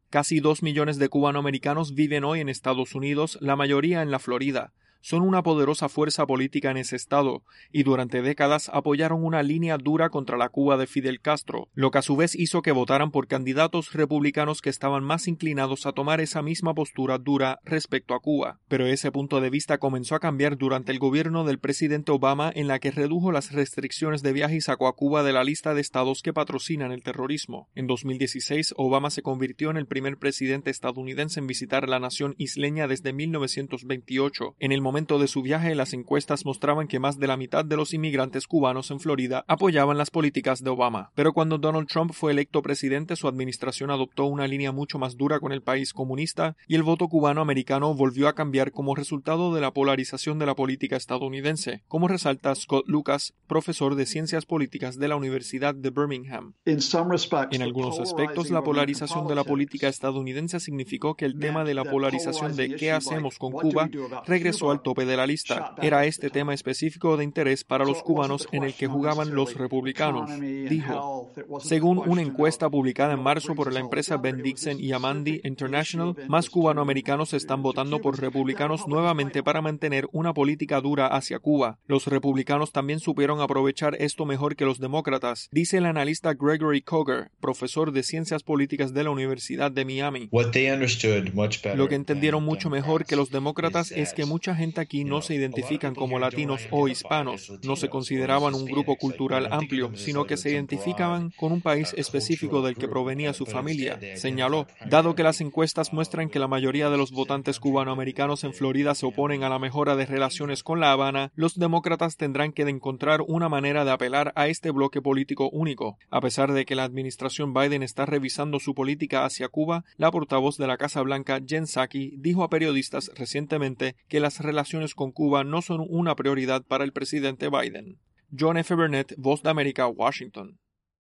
Casi 2 millones de cubanoamericanos viven hoy en Estados Unidos, la mayoría en la Florida. Son una poderosa fuerza política en ese estado y durante décadas apoyaron una línea dura contra la Cuba de Fidel Castro, lo que a su vez hizo que votaran por candidatos republicanos que estaban más inclinados a tomar esa misma postura dura respecto a Cuba. Pero ese punto de vista comenzó a cambiar durante el gobierno del presidente Obama, en la que redujo las restricciones de viaje y sacó a Cuba de la lista de estados que patrocinan el terrorismo. En 2016, Obama se convirtió en el primer presidente estadounidense en visitar la nación isleña desde 1928. En el momento de su viaje, las encuestas mostraban que más de la mitad de los inmigrantes cubanos en Florida apoyaban las políticas de Obama. Pero cuando Donald Trump fue electo presidente, su administración adoptó una línea mucho más dura con el país comunista y el voto cubano-americano volvió a cambiar como resultado de la polarización de la política estadounidense, como resalta Scott Lucas, profesor de Ciencias Políticas de la Universidad de Birmingham. En algunos aspectos, la polarización de la política estadounidense significó que el tema de la polarización de ¿qué hacemos con Cuba? Regresó al tope de la lista. Era este tema específico de interés para los cubanos en el que jugaban los republicanos, dijo. Según una encuesta publicada en marzo por la empresa Ben Dixon y Amandi International, más cubanoamericanos están votando por republicanos nuevamente para mantener una política dura hacia Cuba. Los republicanos también supieron aprovechar esto mejor que los demócratas, dice el analista Gregory Koger, profesor de Ciencias Políticas de la Universidad de Miami. Lo que entendieron mucho mejor que los demócratas es que mucha gente aquí no se identifican como latinos o hispanos, no se consideraban un grupo cultural amplio, sino que se identificaban con un país específico del que provenía su familia, señaló. Dado que las encuestas muestran que la mayoría de los votantes cubanoamericanos en Florida se oponen a la mejora de relaciones con La Habana, los demócratas tendrán que encontrar una manera de apelar a este bloque político único. A pesar de que la administración Biden está revisando su política hacia Cuba, la portavoz de la Casa Blanca, Jen Psaki, dijo a periodistas recientemente que las relaciones con Cuba no son una prioridad para el presidente Biden. John F. Burnett, Voz de América, Washington.